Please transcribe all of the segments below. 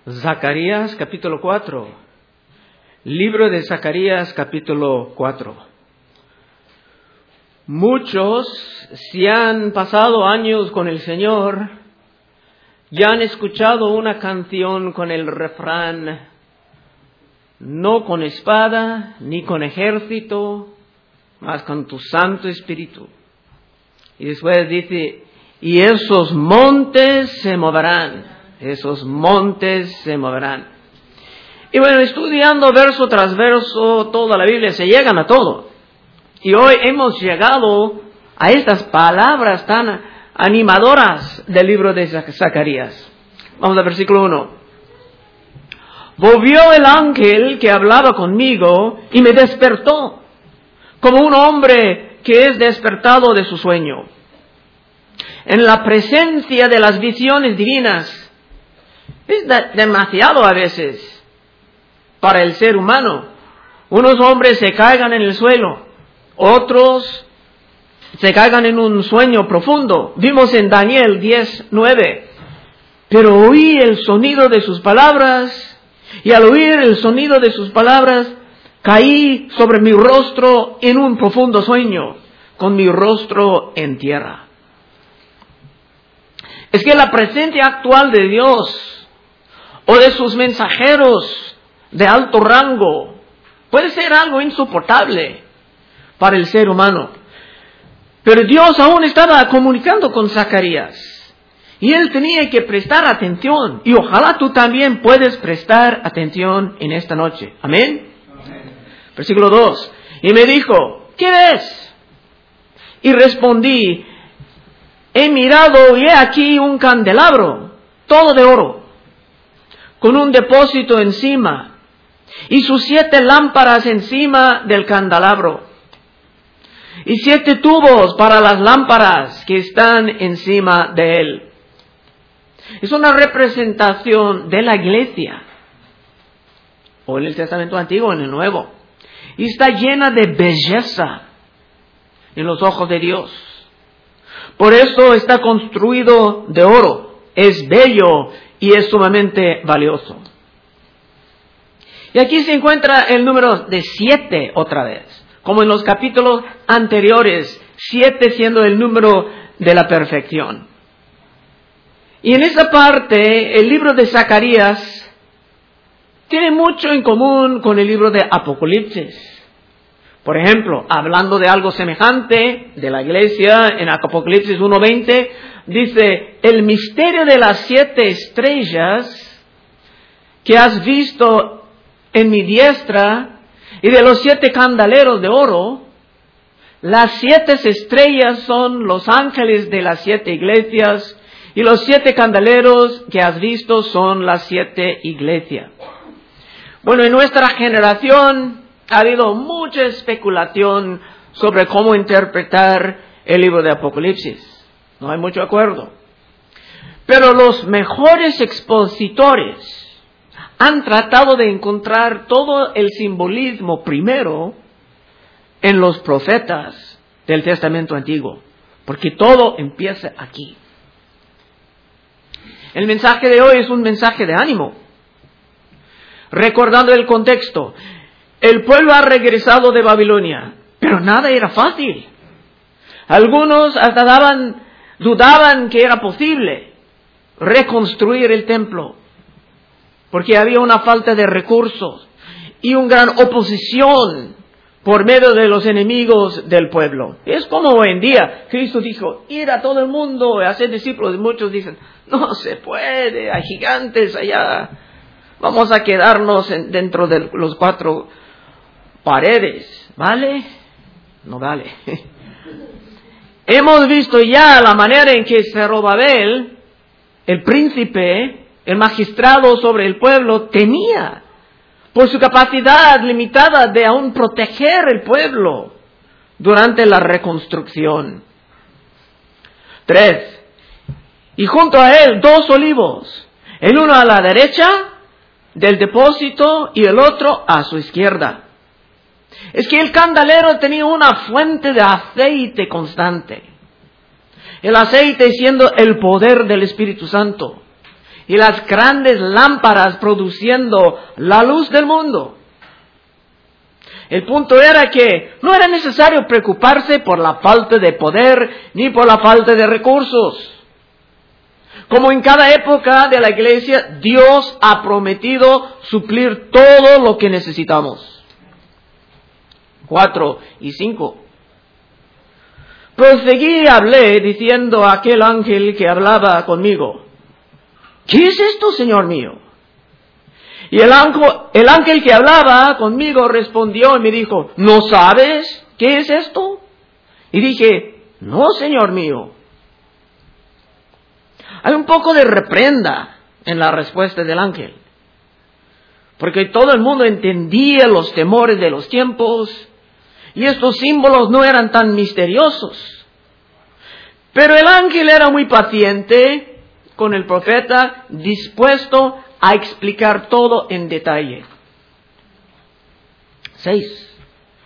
Zacarías capítulo 4. Libro de Zacarías capítulo 4. Muchos, si han pasado años con el Señor, ya han escuchado una canción con el refrán: no con espada ni con ejército, mas con tu Santo Espíritu. Y después dice: y esos montes se moverán. Esos montes se moverán. Y bueno, estudiando verso tras verso toda la Biblia, se llegan a todo. Y hoy hemos llegado a estas palabras tan animadoras del libro de Zacarías. Vamos al versículo 1. Volvió el ángel que hablaba conmigo y me despertó, como un hombre que es despertado de su sueño. En la presencia de las visiones divinas, es demasiado a veces para el ser humano. Unos hombres se caigan en el suelo, otros se caigan en un sueño profundo. Vimos en Daniel 10:9. Pero oí el sonido de sus palabras, y al oír el sonido de sus palabras, caí sobre mi rostro en un profundo sueño, con mi rostro en tierra. Es que la presencia actual de Dios o de sus mensajeros de alto rango puede ser algo insoportable para el ser humano. Pero Dios aún estaba comunicando con Zacarías y él tenía que prestar atención, y ojalá tú también puedes prestar atención en esta noche. Amén. Amén. Versículo 2. Y me dijo: ¿qué ves? Y respondí: he mirado y he aquí un candelabro, todo de oro, con un depósito encima, y sus 7 lámparas encima del candelabro, y 7 tubos para las lámparas que están encima de él. Es una representación de la iglesia, o en el Testamento Antiguo o en el Nuevo, y está llena de belleza en los ojos de Dios. Por eso está construido de oro, es bello y es sumamente valioso. Y aquí se encuentra el número de 7 otra vez, como en los capítulos anteriores, 7 siendo el número de la perfección. Y en esa parte, el libro de Zacarías tiene mucho en común con el libro de Apocalipsis. Por ejemplo, hablando de algo semejante de la iglesia, en Apocalipsis 1:20, dice: el misterio de las 7 estrellas que has visto en mi diestra, y de los 7 candeleros de oro. Las 7 estrellas son los ángeles de las 7 iglesias, y los 7 candeleros que has visto son las 7 iglesias. Bueno, en nuestra generación ha habido mucha especulación sobre cómo interpretar el libro de Apocalipsis. No hay mucho acuerdo. Pero los mejores expositores han tratado de encontrar todo el simbolismo primero en los profetas del Testamento Antiguo, porque todo empieza aquí. El mensaje de hoy es un mensaje de ánimo. Recordando el contexto, el pueblo ha regresado de Babilonia, pero nada era fácil. Algunos hasta dudaban que era posible reconstruir el templo, porque había una falta de recursos y una gran oposición por medio de los enemigos del pueblo. Es como hoy en día, Cristo dijo: ir a todo el mundo y hacer discípulos. Muchos dicen: no se puede, hay gigantes allá, vamos a quedarnos dentro de los 4 paredes. ¿Vale? No vale. Hemos visto ya la manera en que Zorobabel, el príncipe, el magistrado sobre el pueblo, tenía, por su capacidad limitada de aún proteger el pueblo durante la reconstrucción. 3. Y junto a él 2 olivos, el uno a la derecha del depósito y el otro a su izquierda. Es que el candelero tenía una fuente de aceite constante. El aceite siendo el poder del Espíritu Santo. y las grandes lámparas produciendo la luz del mundo. El punto era que no era necesario preocuparse por la falta de poder ni por la falta de recursos. Como en cada época de la iglesia, Dios ha prometido suplir todo lo que necesitamos. 4 y 5. Proseguí y hablé diciendo a aquel ángel que hablaba conmigo: ¿qué es esto, Señor mío? Y el ángel que hablaba conmigo respondió y me dijo: ¿no sabes qué es esto? Y dije: no, Señor mío. Hay un poco de reprenda en la respuesta del ángel, porque todo el mundo entendía los temores de los tiempos y estos símbolos no eran tan misteriosos. Pero el ángel era muy paciente con el profeta, dispuesto a explicar todo en detalle. 6.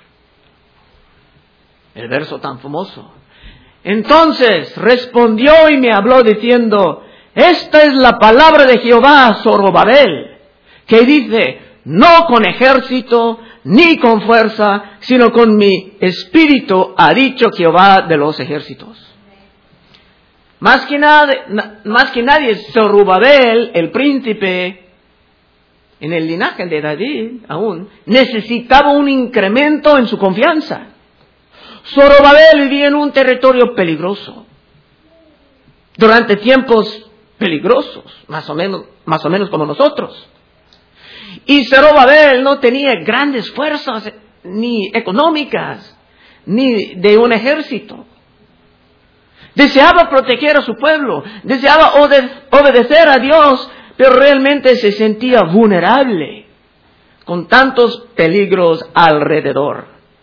El verso tan famoso. Entonces respondió y me habló diciendo: esta es la palabra de Jehová a Zorobabel, que dice: no con ejército ni con fuerza, sino con mi espíritu, ha dicho Jehová de los ejércitos. Más que nadie, Zorobabel, el príncipe, en el linaje de David aún, necesitaba un incremento en su confianza. Zorobabel vivía en un territorio peligroso, durante tiempos peligrosos, más o menos como nosotros. Y Zorobabel no tenía grandes fuerzas, ni económicas, ni de un ejército. Deseaba proteger a su pueblo, deseaba obedecer a Dios, pero realmente se sentía vulnerable, con tantos peligros alrededor.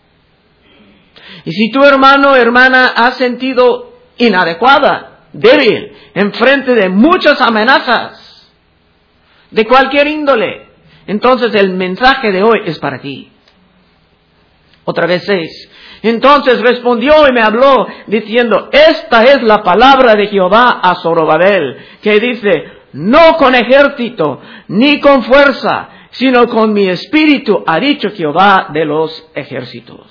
Y si tu hermano o hermana ha sentido inadecuada, débil, enfrente de muchas amenazas, de cualquier índole, entonces el mensaje de hoy es para ti. Otra vez 6. Entonces respondió y me habló diciendo: esta es la palabra de Jehová a Zorobabel, que dice: no con ejército ni con fuerza, sino con mi espíritu, ha dicho Jehová de los ejércitos.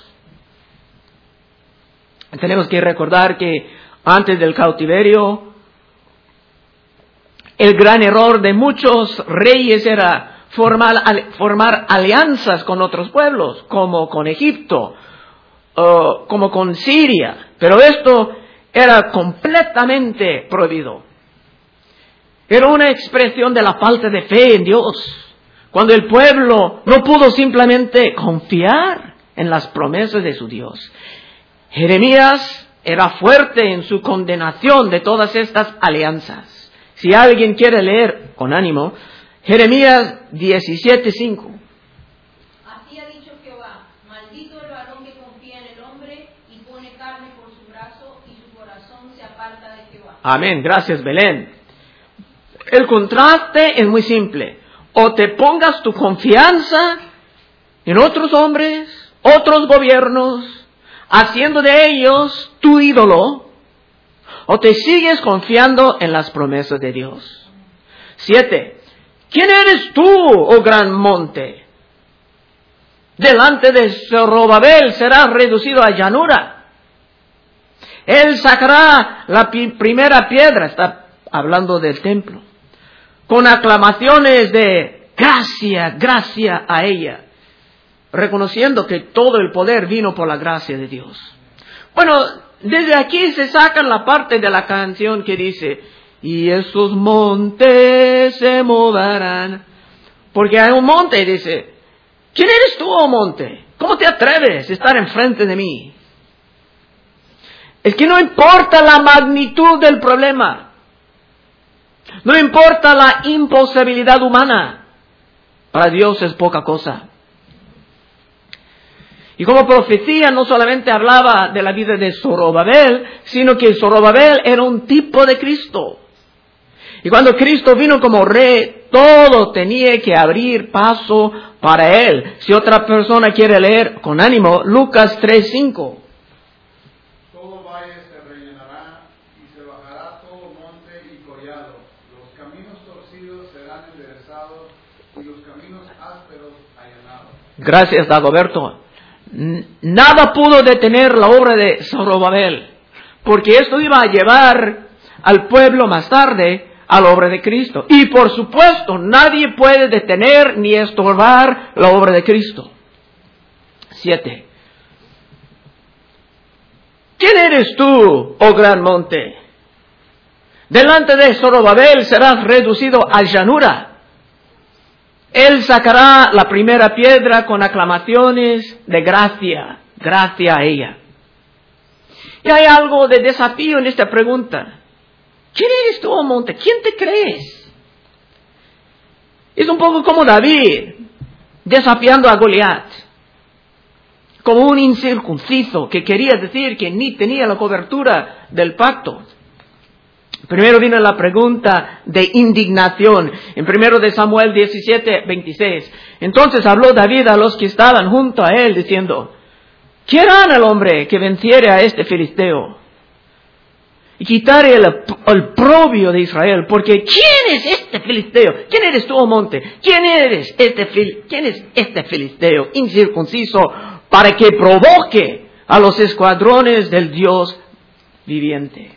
Tenemos que recordar que antes del cautiverio, el gran error de muchos reyes era formar alianzas con otros pueblos, como con Egipto, como con Siria. Pero esto era completamente prohibido. Era una expresión de la falta de fe en Dios, cuando el pueblo no pudo simplemente confiar en las promesas de su Dios. Jeremías era fuerte en su condenación de todas estas alianzas. Si alguien quiere leer con ánimo, Jeremías 17:5. Así ha dicho Jehová: maldito el varón que confía en el hombre y pone carne por su brazo, y su corazón se aparta de Jehová. Amén, gracias Belén. El contraste es muy simple. O te pongas tu confianza en otros hombres, otros gobiernos, haciendo de ellos tu ídolo, o te sigues confiando en las promesas de Dios. 7. ¿Quién eres tú, oh gran monte? Delante de Zorobabel serás reducido a llanura. Él sacará la primera piedra, está hablando del templo, con aclamaciones de gracia, gracia a ella, reconociendo que todo el poder vino por la gracia de Dios. Bueno, desde aquí se saca la parte de la canción que dice: y esos montes se moverán. Porque hay un monte y dice: ¿quién eres tú, oh monte? ¿Cómo te atreves a estar enfrente de mí? Es que no importa la magnitud del problema, no importa la imposibilidad humana, para Dios es poca cosa. Y como profecía no solamente hablaba de la vida de Zorobabel, sino que Zorobabel era un tipo de Cristo. Y cuando Cristo vino como rey, todo tenía que abrir paso para él. Si otra persona quiere leer con ánimo, Lucas 3:5. Todo valle se rellenará y se bajará todo monte y collado, Los caminos torcidos serán enderezados y los caminos ásperos allanados. Gracias, Dagoberto. Nada pudo detener la obra de Zorobabel, porque esto iba a llevar al pueblo más tarde a la obra de Cristo. Y por supuesto, nadie puede detener ni estorbar la obra de Cristo. 7. ¿Quién eres tú, oh gran monte? Delante de Zorobabel serás reducido a llanura. Él sacará la primera piedra con aclamaciones de gracia, gracia a ella. Y hay algo de desafío en esta pregunta. ¿Quién eres tú, oh monte? ¿Quién te crees? Es un poco como David desafiando a Goliat, como un incircunciso que quería decir que ni tenía la cobertura del pacto. Primero vino la pregunta de indignación, en 1 Samuel 17:26. Entonces habló David a los que estaban junto a él, diciendo: ¿qué harán al hombre que venciere a este filisteo y quitare el oprobio de Israel? Porque ¿quién es este filisteo? ¿Quién eres tú, oh monte? ¿Quién es este filisteo incircunciso para que provoque a los escuadrones del Dios viviente?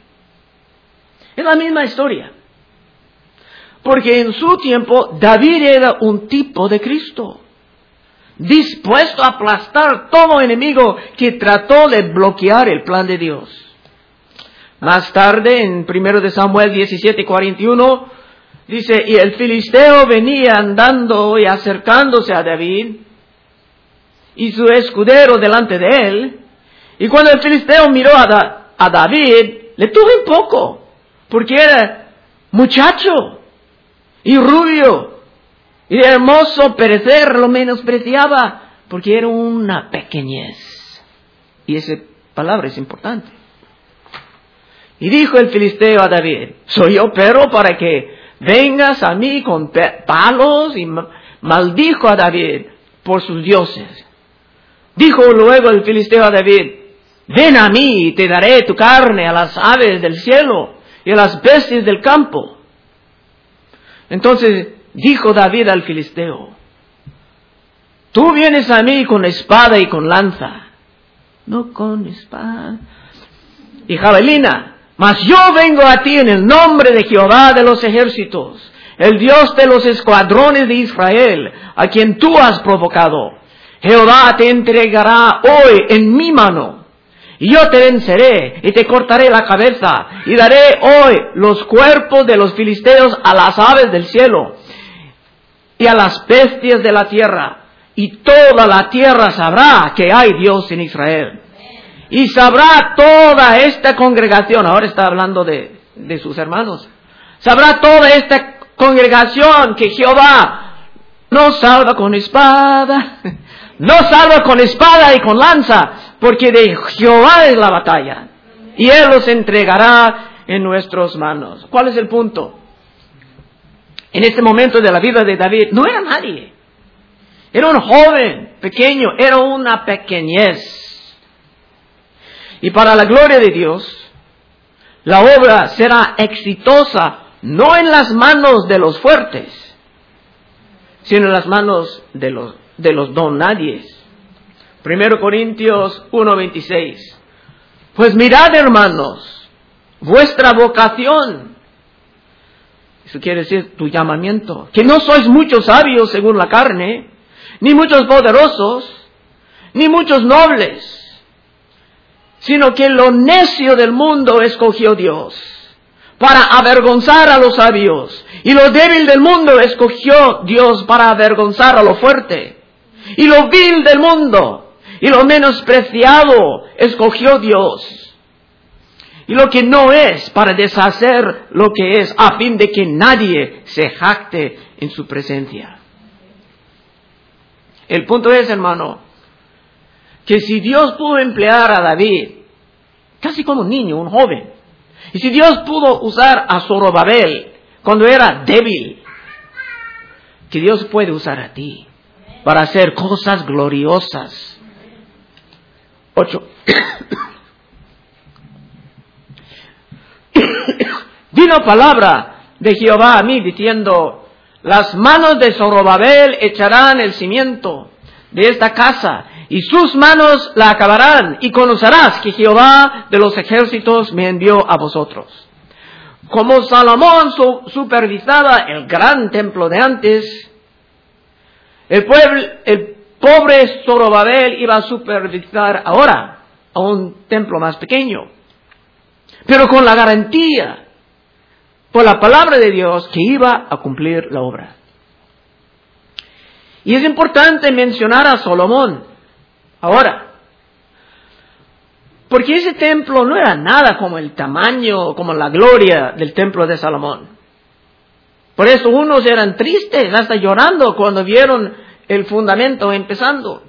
Es la misma historia. Porque en su tiempo David era un tipo de Cristo, dispuesto a aplastar todo enemigo que trató de bloquear el plan de Dios. Más tarde, en 1 Samuel 17:41, dice: y el filisteo venía andando y acercándose a David, y su escudero delante de él. Y cuando el filisteo miró a David, le tuvo un poco, porque era muchacho y rubio y de hermoso parecer, lo menospreciaba porque era una pequeñez. Y esa palabra es importante. Y dijo el filisteo a David: ¿soy yo perro para que vengas a mí con palos? Y maldijo a David por sus dioses. Dijo luego el filisteo a David: ven a mí y te daré tu carne a las aves del cielo y a las bestias del campo. Entonces dijo David al filisteo: tú vienes a mí con espada y con lanza, no con espada y jabalina, mas yo vengo a ti en el nombre de Jehová de los ejércitos, el Dios de los escuadrones de Israel, a quien tú has provocado. Jehová te entregará hoy en mi mano, y yo te venceré y te cortaré la cabeza, y daré hoy los cuerpos de los filisteos a las aves del cielo y a las bestias de la tierra, y toda la tierra sabrá que hay Dios en Israel. Y sabrá toda esta congregación, ahora está hablando de sus hermanos, sabrá toda esta congregación que Jehová no salva con espada, no salva con espada y con lanza, porque de Jehová es la batalla, y Él los entregará en nuestras manos. ¿Cuál es el punto? En este momento de la vida de David, no era nadie. Era un joven, pequeño, era una pequeñez. Y para la gloria de Dios, la obra será exitosa, no en las manos de los fuertes, sino en las manos de los don nadies. 1 Corintios 1:26. Pues mirad, hermanos, vuestra vocación, eso quiere decir tu llamamiento, que no sois muchos sabios según la carne, ni muchos poderosos, ni muchos nobles, sino que lo necio del mundo escogió Dios para avergonzar a los sabios, y lo débil del mundo escogió Dios para avergonzar a lo fuerte, y lo vil del mundo y lo menospreciado escogió Dios, y lo que no es para deshacer lo que es, a fin de que nadie se jacte en su presencia. El punto es, hermano, que si Dios pudo emplear a David, casi como un niño, un joven, y si Dios pudo usar a Zorobabel cuando era débil, que Dios puede usar a ti para hacer cosas gloriosas. 8. Vino palabra de Jehová a mí, diciendo: las manos de Zorobabel echarán el cimiento de esta casa, y sus manos la acabarán, y conocerás que Jehová de los ejércitos me envió a vosotros. Como Salomón supervisaba el gran templo de antes, el pobre Zorobabel iba a supervisar ahora a un templo más pequeño, pero con la garantía por la palabra de Dios que iba a cumplir la obra. Y es importante mencionar a Salomón ahora, porque ese templo no era nada como el tamaño, como la gloria del templo de Salomón. Por eso unos eran tristes, hasta llorando cuando vieron el fundamento empezando.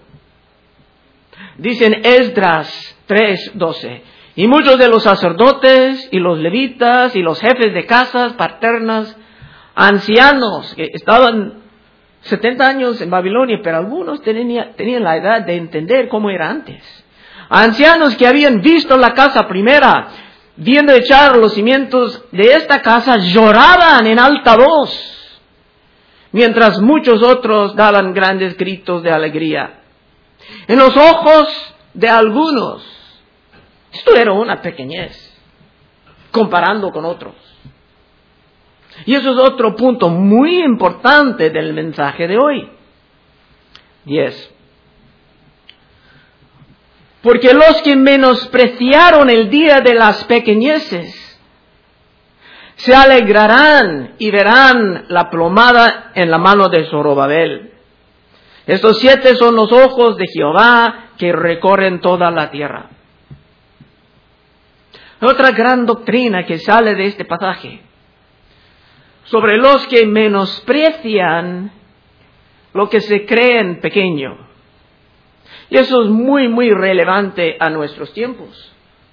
Dicen Esdras 3:12. Y muchos de los sacerdotes y los levitas y los jefes de casas paternas, ancianos que estaban 70 años en Babilonia, pero algunos tenían la edad de entender cómo era antes. Ancianos que habían visto la casa primera, viendo echar los cimientos de esta casa, lloraban en alta voz, mientras muchos otros daban grandes gritos de alegría. En los ojos de algunos, esto era una pequeñez, comparando con otros. Y eso es otro punto muy importante del mensaje de hoy. 10. Porque los que menospreciaron el día de las pequeñeces se alegrarán y verán la plomada en la mano de Zorobabel. Estos 7 son los ojos de Jehová que recorren toda la tierra. Otra gran doctrina que sale de este pasaje, sobre los que menosprecian lo que se creen pequeño. Y eso es muy, muy relevante a nuestros tiempos.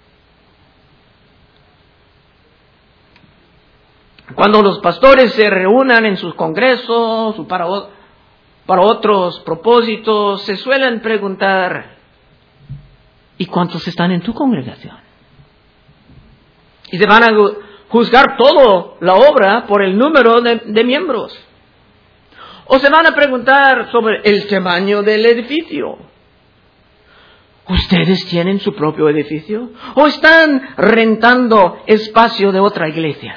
Cuando los pastores se reúnan en sus congresos o para otros propósitos, se suelen preguntar: ¿y cuántos están en tu congregación? Y se van a juzgar toda la obra por el número de miembros. O se van a preguntar sobre el tamaño del edificio. ¿Ustedes tienen su propio edificio? ¿O están rentando espacio de otra iglesia?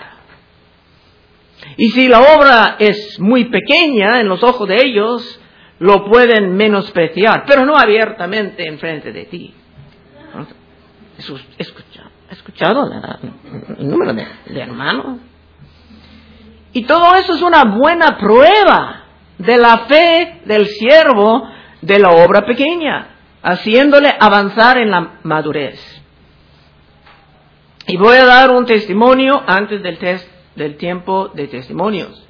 Y si la obra es muy pequeña en los ojos de ellos, lo pueden menospreciar, pero no abiertamente enfrente de ti. ¿Escuchado el número de hermanos? Y todo eso es una buena prueba de la fe del siervo de la obra pequeña, haciéndole avanzar en la madurez. Y voy a dar un testimonio antes del tiempo de testimonios.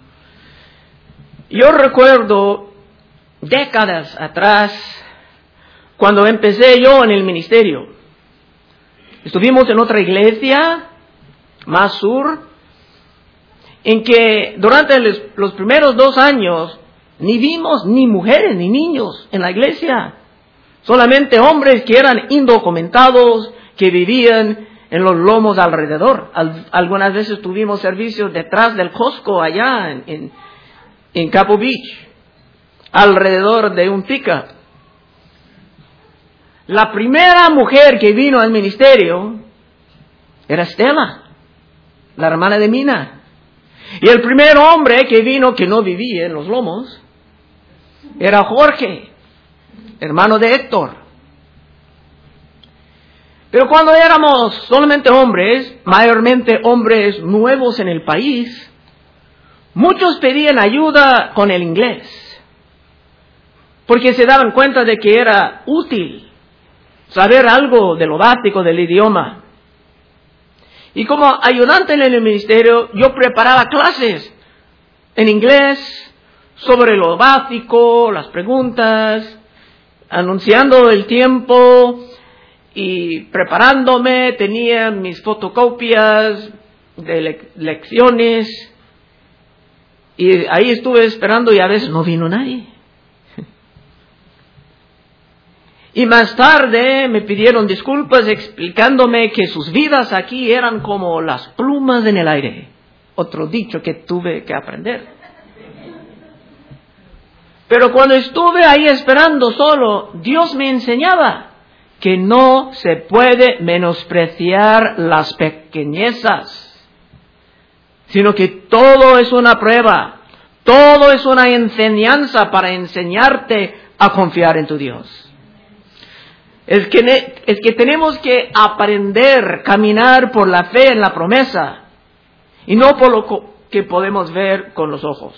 Yo recuerdo décadas atrás, cuando empecé yo en el ministerio. Estuvimos en otra iglesia, más sur, en que durante los primeros 2 años ni vimos ni mujeres ni niños en la iglesia. Solamente hombres que eran indocumentados, que vivían en los lomos alrededor. Algunas veces tuvimos servicios detrás del Costco allá en Capo Beach, alrededor de un pica. La primera mujer que vino al ministerio era Estela, la hermana de Mina. Y el primer hombre que vino, que no vivía en los lomos, era Jorge, hermano de Héctor. Pero cuando éramos solamente hombres, mayormente hombres nuevos en el país, muchos pedían ayuda con el inglés, porque se daban cuenta de que era útil saber algo de lo básico del idioma. Y como ayudante en el ministerio, yo preparaba clases en inglés sobre lo básico, las preguntas, anunciando el tiempo y preparándome. Tenía mis fotocopias de lecciones y ahí estuve esperando y a veces no vino nadie. Y más tarde me pidieron disculpas explicándome que sus vidas aquí eran como las plumas en el aire. otro dicho que tuve que aprender. Pero cuando estuve ahí esperando solo, Dios me enseñaba que no se puede menospreciar las pequeñezas, sino que todo es una prueba, todo es una enseñanza para enseñarte a confiar en tu Dios. Es que tenemos que aprender, caminar por la fe en la promesa y no por lo que podemos ver con los ojos.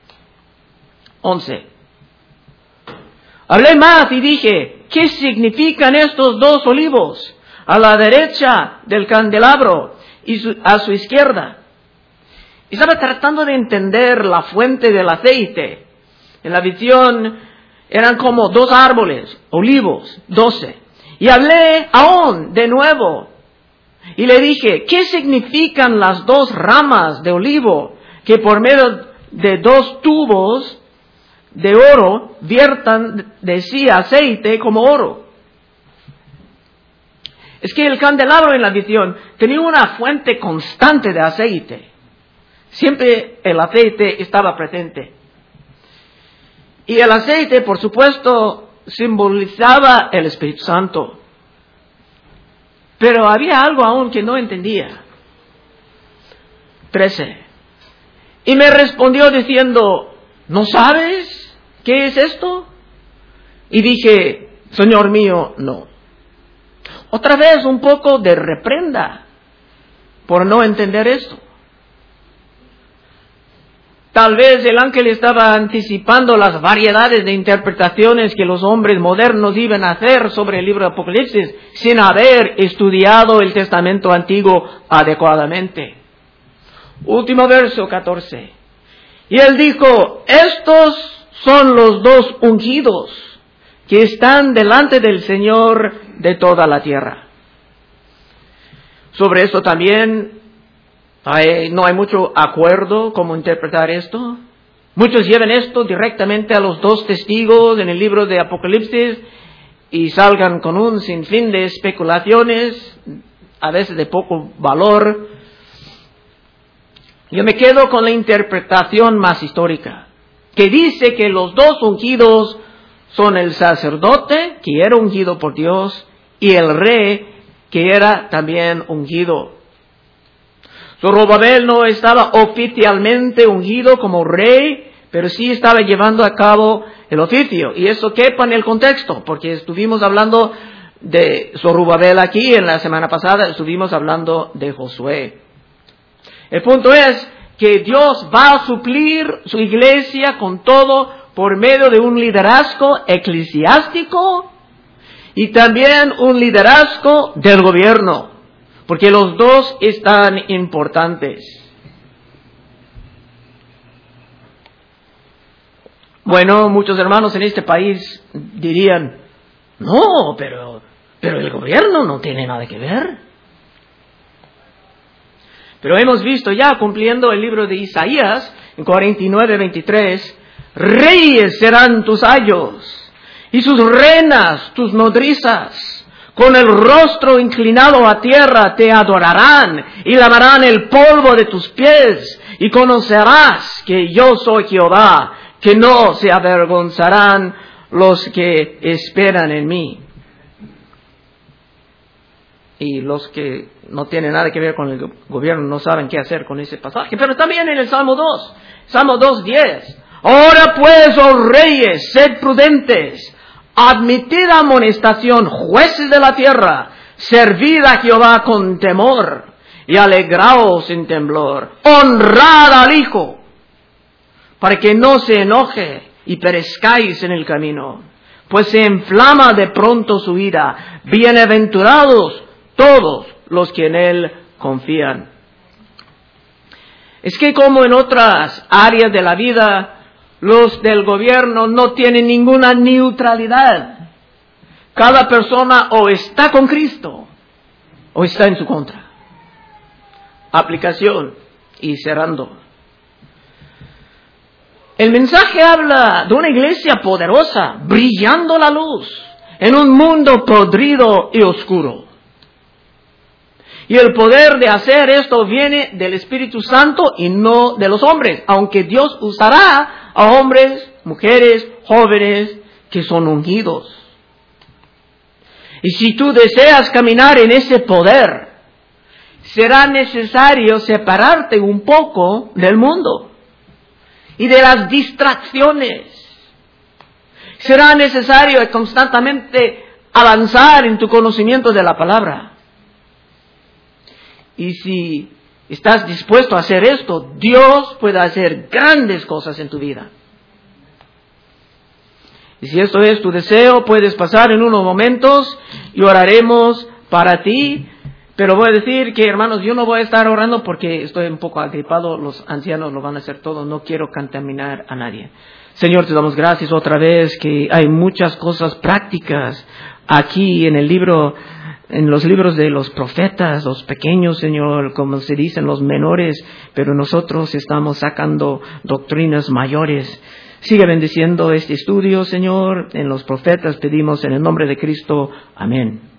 11. Hablé más y dije, ¿qué significan estos dos olivos a la derecha del candelabro y a su izquierda? Y estaba tratando de entender la fuente del aceite. En la visión eran como 2 árboles, olivos, 12. Y hablé aún de nuevo y le dije, ¿qué significan las 2 ramas de olivo que por medio de 2 tubos de oro viertan de sí aceite como oro? Es que el candelabro en la visión tenía una fuente constante de aceite. Siempre el aceite estaba presente. Y el aceite, por supuesto, simbolizaba el Espíritu Santo. Pero había algo aún que no entendía. 13. Y me respondió diciendo, ¿no sabes qué es esto? Y dije, Señor mío, no. Otra vez un poco de reprenda por no entender esto. Tal vez el ángel estaba anticipando las variedades de interpretaciones que los hombres modernos iban a hacer sobre el libro de Apocalipsis sin haber estudiado el Testamento Antiguo adecuadamente. Último verso 14. Y él dijo, estos son los 2 ungidos que están delante del Señor de toda la tierra. Sobre esto también no hay mucho acuerdo cómo interpretar esto. Muchos llevan esto directamente a los 2 testigos en el libro de Apocalipsis y salgan con un sinfín de especulaciones, a veces de poco valor. Yo me quedo con la interpretación más histórica, que dice que los 2 ungidos son el sacerdote, que era ungido por Dios, y el rey, que era también ungido. Zorobabel no estaba oficialmente ungido como rey, pero sí estaba llevando a cabo el oficio. Y eso quepa en el contexto, porque estuvimos hablando de Zorobabel aquí, en la semana pasada estuvimos hablando de Josué. El punto es que Dios va a suplir su iglesia con todo por medio de un liderazgo eclesiástico y también un liderazgo del gobierno. Porque los 2 están importantes. Bueno, muchos hermanos en este país dirían, no, pero el gobierno no tiene nada que ver. Pero hemos visto ya, cumpliendo el libro de Isaías, en 49:23, reyes serán tus ayos, y sus reinas tus nodrizas. Con el rostro inclinado a tierra te adorarán y lavarán el polvo de tus pies y conocerás que yo soy Jehová, que no se avergonzarán los que esperan en mí. Y los que no tienen nada que ver con el gobierno no saben qué hacer con ese pasaje. Pero también en el Salmo 2, Salmo 2:10. Ahora pues, oh reyes, sed prudentes. Admitid amonestación, jueces de la tierra, servid a Jehová con temor y alegraos en temblor. Honrad al Hijo, para que no se enoje y perezcáis en el camino, pues se inflama de pronto su ira. Bienaventurados todos los que en Él confían. Es que como en otras áreas de la vida, los del gobierno no tienen ninguna neutralidad. Cada persona o está con Cristo o está en su contra. Aplicación y cerrando. El mensaje habla de una iglesia poderosa, brillando la luz en un mundo podrido y oscuro. Y el poder de hacer esto viene del Espíritu Santo y no de los hombres, aunque Dios usará a hombres, mujeres, jóvenes que son ungidos. Y si tú deseas caminar en ese poder, será necesario separarte un poco del mundo y de las distracciones. Será necesario constantemente avanzar en tu conocimiento de la palabra. Y si estás dispuesto a hacer esto, Dios puede hacer grandes cosas en tu vida. Y si esto es tu deseo, puedes pasar en unos momentos y oraremos para ti. Pero voy a decir que, hermanos, yo no voy a estar orando porque estoy un poco agripado. Los ancianos lo van a hacer todo. No quiero contaminar a nadie. Señor, te damos gracias otra vez que hay muchas cosas prácticas aquí en el libro, en los libros de los profetas, los pequeños, Señor, como se dicen, los menores, pero nosotros estamos sacando doctrinas mayores. Sigue bendiciendo este estudio, Señor, en los profetas pedimos en el nombre de Cristo. Amén.